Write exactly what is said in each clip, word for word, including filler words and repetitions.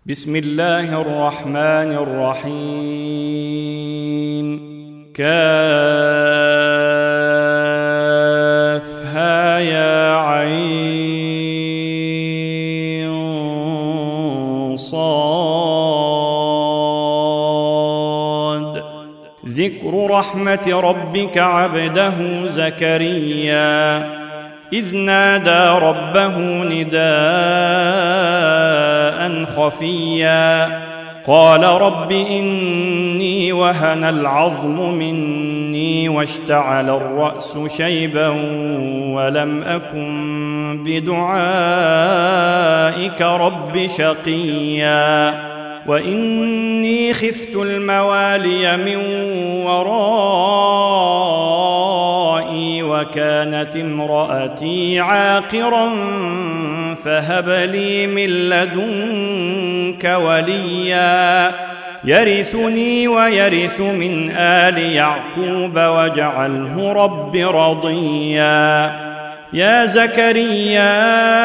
بسم الله الرحمن الرحيم. كافها يا عين صاد. ذكر رحمة ربك عبده زكريا إذ نادى ربه نداء خفيا قال رب إني وهن العظم مني واشتعل الرأس شيبا ولم أكن بدعائك رب شقيا وإني خفت الموالي من ورائي وكانت امرأتي عاقرا فهب لي من لدنك وليا يرثني ويرث من آل يعقوب واجعله رب رضيا. يا زكريا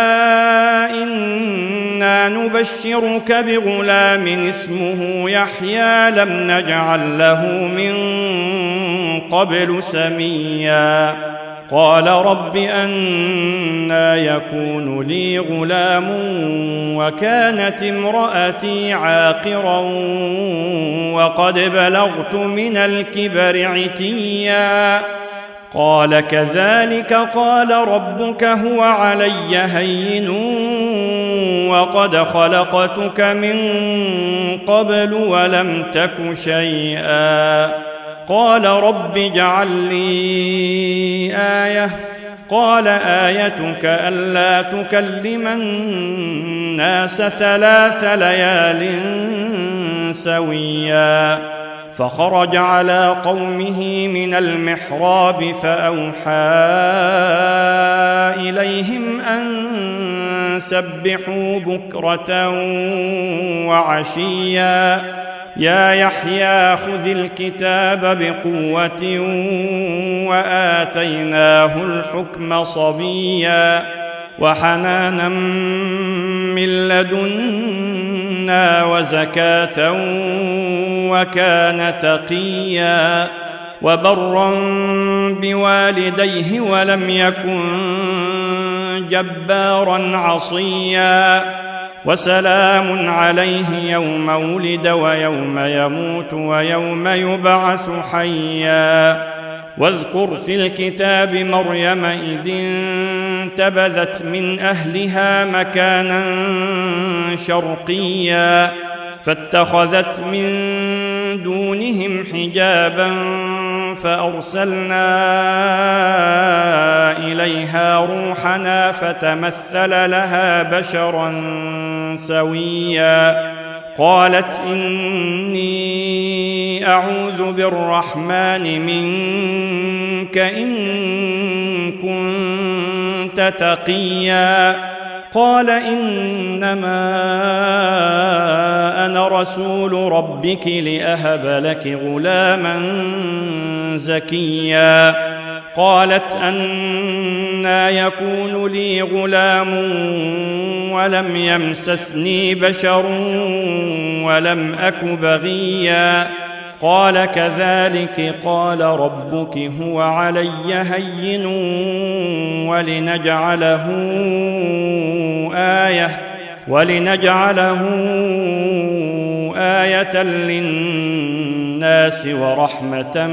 إنا نبشرك بغلام اسمه يحيى لم نجعل له من قبل سميا قال رب أنى يكون لي غلام وكانت امرأتي عاقرا وقد بلغت من الكبر عتيا قال كذلك قال ربك هو علي هين وقد خلقتك من قبل ولم تك شيئا قال رب اجعل لي آية قال آيتك ألا تكلم الناس ثلاث ليال سويا فخرج على قومه من المحراب فأوحى إليهم أن سبحوا بكرة وعشيا يا يحيى خذ الكتاب بقوة وآتيناه الحكم صبيا وحنانا من لدنا وزكاة وكان تقيا وبرا بوالديه ولم يكن جبارا عصيا وسلام عليه يوم ولد ويوم يموت ويوم يبعث حيا واذكر في الكتاب مريم إذ انتبذت من أهلها مكانا شرقيا فاتخذت من دونهم حجابا فأرسلنا إليها روحنا فتمثل لها بشرا سويا قالت إني أعوذ بالرحمن منك إن كنت تقيا قال إنما أنا رسول ربك لأهب لك غلاما زكيا قالت أنى يكون لي غلام ولم يمسسني بشر ولم أك بغيا قال كذلك قال ربك هو علي هين ولنجعله آية ولنجعله آية للناس ورحمة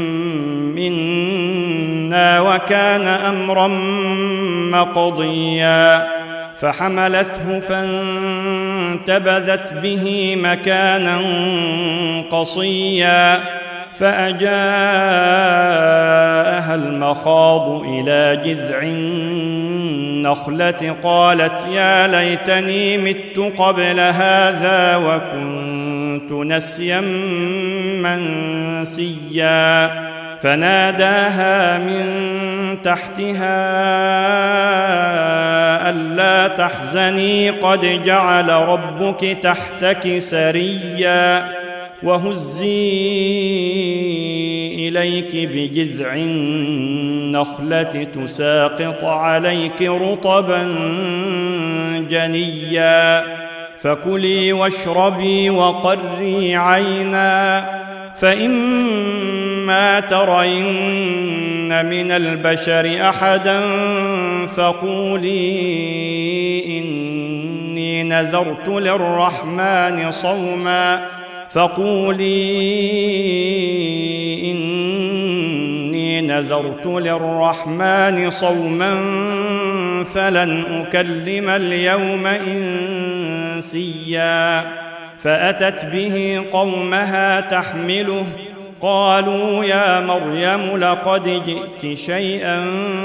منا وكان أمرا مقضيا فحملته فانتبذت به مكانا قصيا فأجاءها المخاض إلى جذع النخلة قالت يا ليتني مت قبل هذا وكنت نسيا منسيا فناداها من تحتها ألا تحزني قد جعل ربك تحتك سريا وهزي إليك بجذع النخلة تساقط عليك رطبا جنيا فكلي واشربي وقري عينا، فإما ترين من البشر أحدا فقولي إني نذرت للرحمن صوما فقولي إني نذرت للرحمن صوما فلن أكلم اليوم إنسيا. فأتت به قومها تحمله، قالوا يا مريم لقد جئت شيئا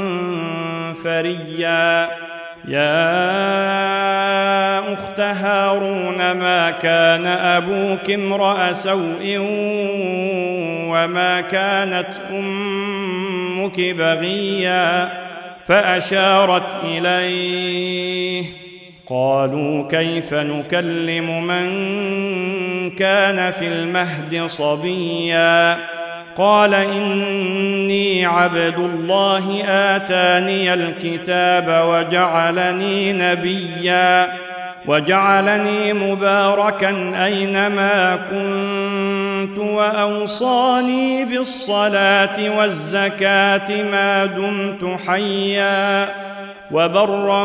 فريا. يا أخت هارون ما كان أبوك امرأ سوء وما كانت أمك بغيا، فأشارت إليه. قالوا كيف نكلم من كان في المهد صبيا؟ قال إني عبد الله آتاني الكتاب وجعلني نبيا وجعلني مباركا أينما كنت وأوصاني بالصلاة والزكاة ما دمت حيا وبرا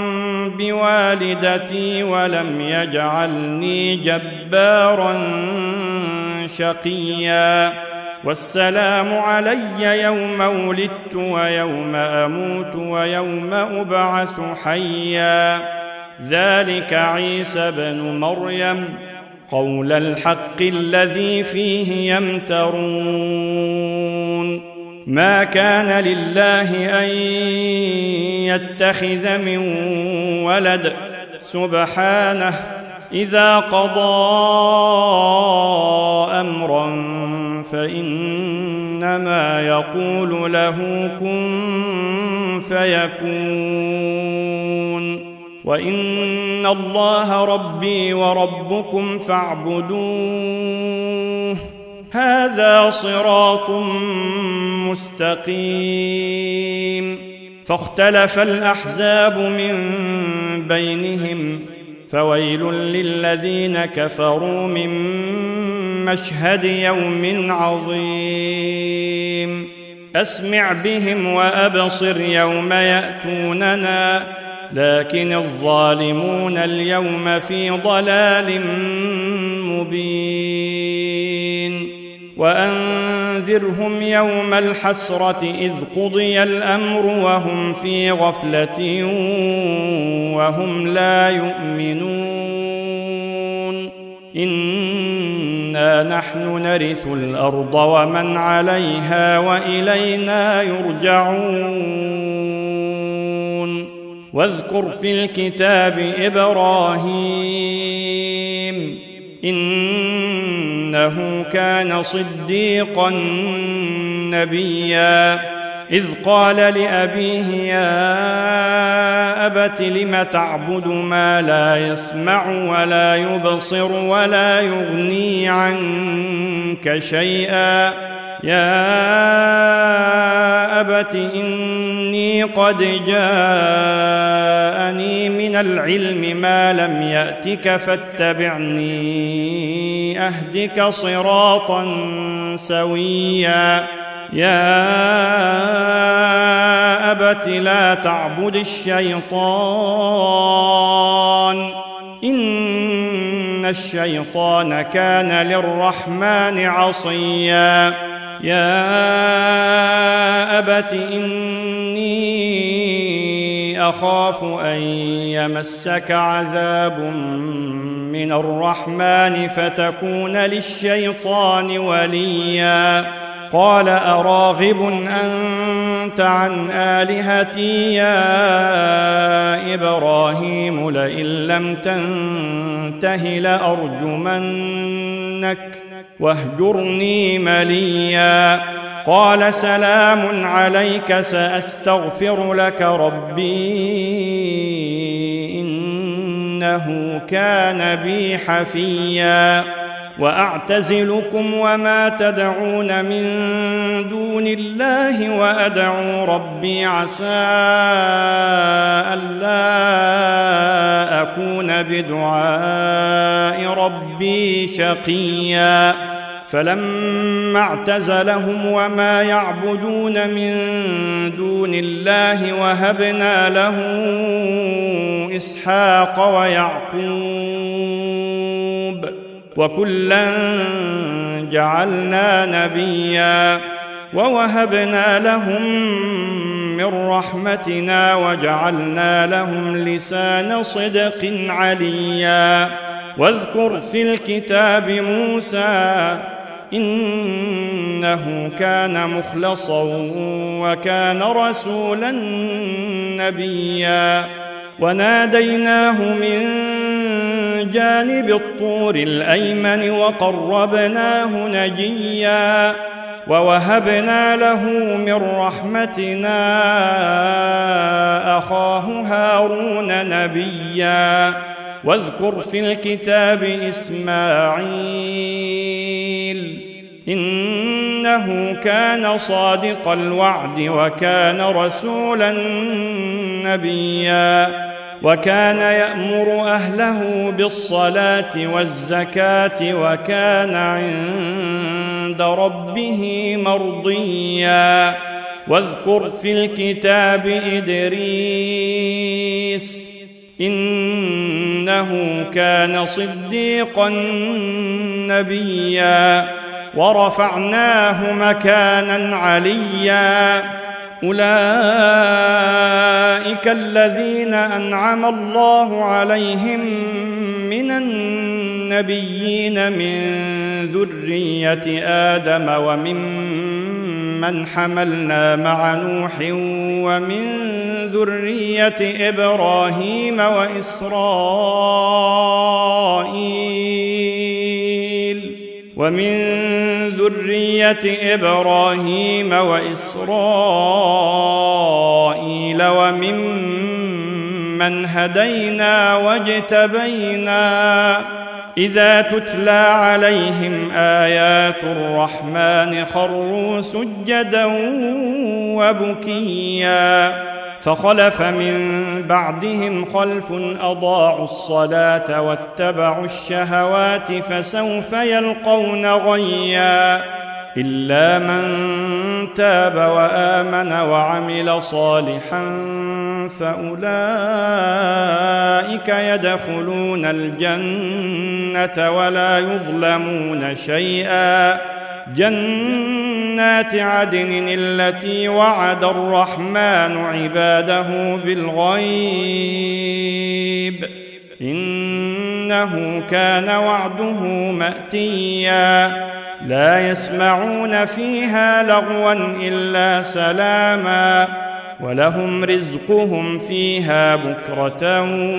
بوالدتي ولم يجعلني جبارا شقيا. والسلام علي يوم ولدت ويوم أموت ويوم أبعث حيا. ذلك عيسى بن مريم قول الحق الذي فيه يمترون. ما كان لله أن يتخذ من ولد سبحانه، إذا قضى أمرا فإنما يقول له كن فيكون. وإن الله ربي وربكم فاعبدوه، هذا صراط مستقيم. فاختلف الأحزاب من بينهم، فويل للذين كفروا من مشهد يوم عظيم. أسمع بهم وأبصر يوم يأتوننا، لكن الظالمون اليوم في ضلال مبين. وأنذرهم يوم الحسرة إذ قضي الأمر وهم في غفلة وهم لا يؤمنون. إنا نحن نرث الأرض ومن عليها وإلينا يرجعون. واذكر في الكتاب إبراهيم إنه كان صديقا نبيا، إذ قال لأبيه يا أبت لم تعبد ما لا يسمع ولا يبصر ولا يغني عنك شيئا. يا أبت إني قد جاءني من العلم ما لم يأتك فاتبعني أهدك صراطا سويا. يا أبت لا تعبد الشيطان إن الشيطان كان للرحمن عصيا. يا أبت إني أخاف أن يمسك عذاب من الرحمن فتكون للشيطان وليا. قال أراغب أنت عن آلهتي يا إبراهيم لئن لم تنته لأرجمنك واهجرني مليا. قال سلام عليك سأستغفر لك ربي إنه كان بي حفيا. وأعتزلكم وما تدعون من دون الله وأدعو ربي عسى ألا أكون بدعاء ربي شقيا فلما اعتزلهم وما يعبدون من دون الله وهبنا له إسحاق ويعقوب وكلا جعلنا نبيا ووهبنا لهم من رحمتنا وجعلنا لهم لسان صدق عليا واذكر في الكتاب موسى إنه كان مخلصا وكان رسولا نبيا وناديناه من جانب الطور الأيمن وقربناه نجيا ووهبنا له من رحمتنا أخاه هارون نبيا واذكر في الكتاب إسماعيل إنه كان صادق الوعد وكان رسولا نبيا وكان يأمر أهله بالصلاة والزكاة وكان عند ربه مرضيا واذكر في الكتاب إدريس إنه كان صديقا نبيا ورفعناه مكانا عليا أولئك الذين أنعم الله عليهم من النبيين من ذرية آدم وممن حملنا مع نوح ومن ذرية إبراهيم وإسرائيل ومن ذرية إبراهيم وإسرائيل وممن هدينا واجتبينا إذا تتلى عليهم آيات الرحمن خروا سجدا وبكيا فخلف من بعدهم خلف أضاعوا الصلاة واتبعوا الشهوات فسوف يلقون غيا إلا من تاب وآمن وعمل صالحا فأولئك يدخلون الجنة ولا يظلمون شيئا جنات عدن التي وعد الرحمن عباده بالغيب إنه كان وعده مأتيا لا يسمعون فيها لغوا إلا سلاما ولهم رزقهم فيها بكرة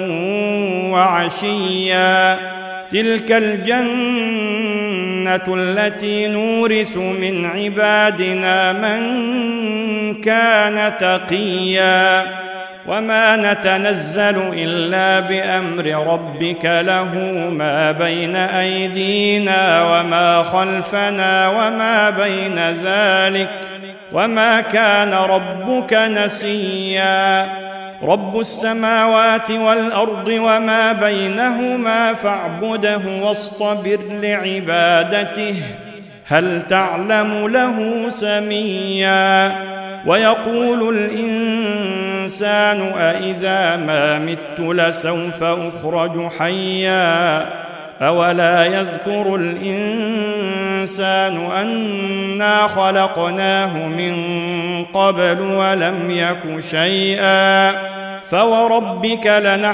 وعشيا تلك الجنة التي نورث من عبادنا من كان تقيا وما نتنزل إلا بأمر ربك له ما بين أيدينا وما خلفنا وما بين ذلك وما كان ربك نسيا رب السماوات والأرض وما بينهما فاعبده واصطبر لعبادته هل تعلم له سميا ويقول الإنسان أإذا ما مت لسوف أخرج حيا أولا يذكر الإنسان أنا خلقناه من قبل ولم يك شيئا فوربك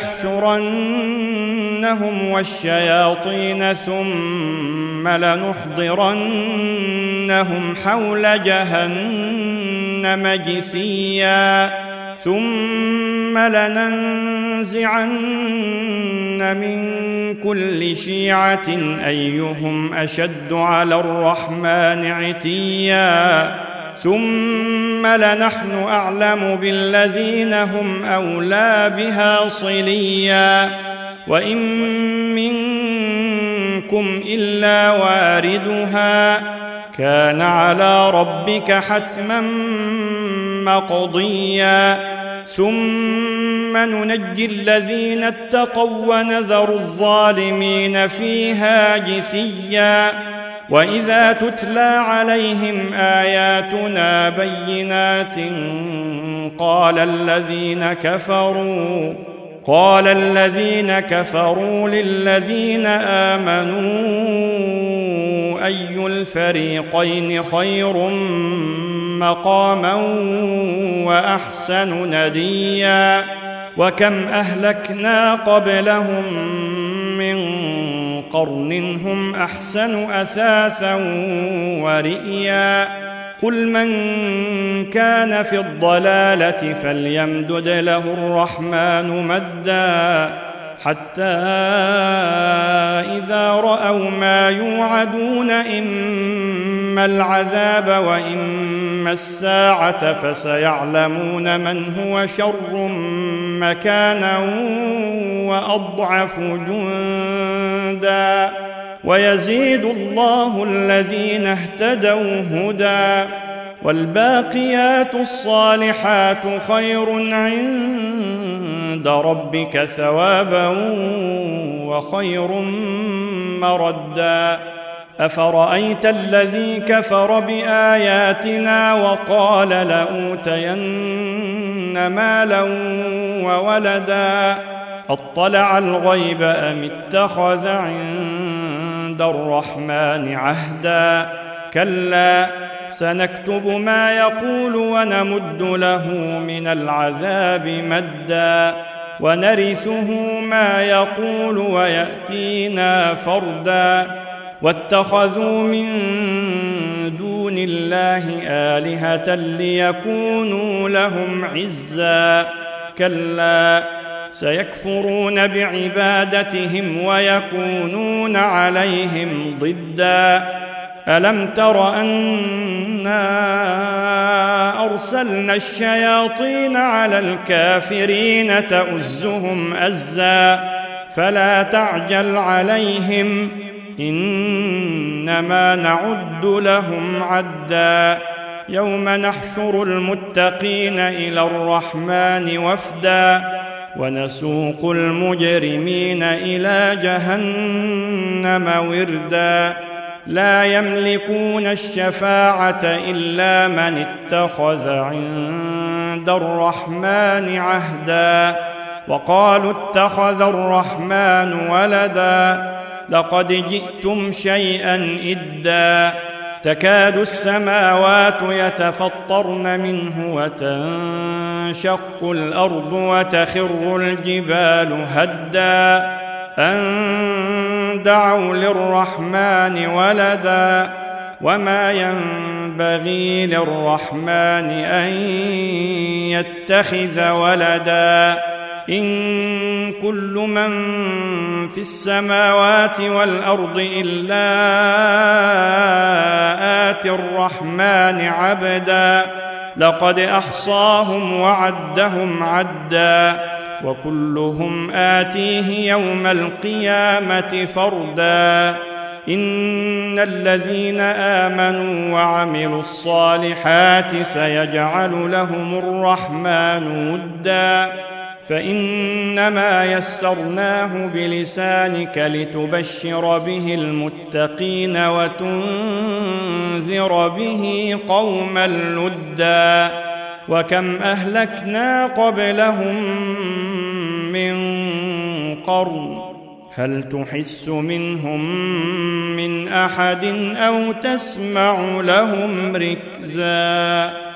لنحشرنهم والشياطين ثم لنحضرنهم حول جهنم جثيا ثم لننزعن من كل شيعة أيهم أشد على الرحمن عتيا ثم لنحن أعلم بالذين هم أولى بها صليا وإن منكم منكم إلا واردها كان على ربك حتما مقضيا ثم ننجي الذين اتقوا ونذر الظالمين فيها جثيا وإذا تتلى عليهم آياتنا بينات قال الذين كفروا قال الذين كفروا للذين آمنوا أي الفريقين خير مقاما وأحسن نديا وكم أهلكنا قبلهم من قرن هم أحسن أثاثا ورئيا قل من كان في الضلالة فليمدد له الرحمن مدا حتى إذا رأوا ما يوعدون إما العذاب وإما الساعة فسيعلمون من هو شر مكانا وأضعف جندا ويزيد الله الذين اهتدوا هدى والباقيات الصالحات خير عند ربك ثوابا وخير مردا أفرأيت الذي كفر بآياتنا وقال لأوتين مالا وولدا أطلع الغيب أم اتخذ عند الرحمن عهدا كلا سنكتب ما يقول ونمد له من العذاب مدا ونرثه ما يقول ويأتينا فردا واتخذوا من دون الله آلهة ليكونوا لهم عزا كلا سيكفرون بعبادتهم ويكونون عليهم ضدا ألم تر أنا أرسلنا الشياطين على الكافرين تؤزهم أزا فلا تعجل عليهم إنما نعد لهم عدا يوم نحشر المتقين إلى الرحمن وفدا ونسوق المجرمين إلى جهنم وردا لا يملكون الشفاعة إلا من اتخذ عند الرحمن عهدا وقالوا اتخذ الرحمن ولدا لقد جئتم شيئا إدا تكاد السماوات يتفطرن منه وتنشق الأرض وتخر الجبال هدا أن دعوا للرحمن ولدا وما ينبغي للرحمن أن يتخذ ولدا إن كل من في السماوات والأرض إلا آتي الرحمن عبدا لقد أحصاهم وعدهم عدا وكلهم آتيه يوم القيامة فردا إن الذين آمنوا وعملوا الصالحات سيجعل لهم الرحمن ودا فإنما يسرناه بلسانك لتبشر به المتقين وتنذر به قوما لدا وكم أهلكنا قبلهم من قرن هل تحس منهم من أحد أو تسمع لهم ركزا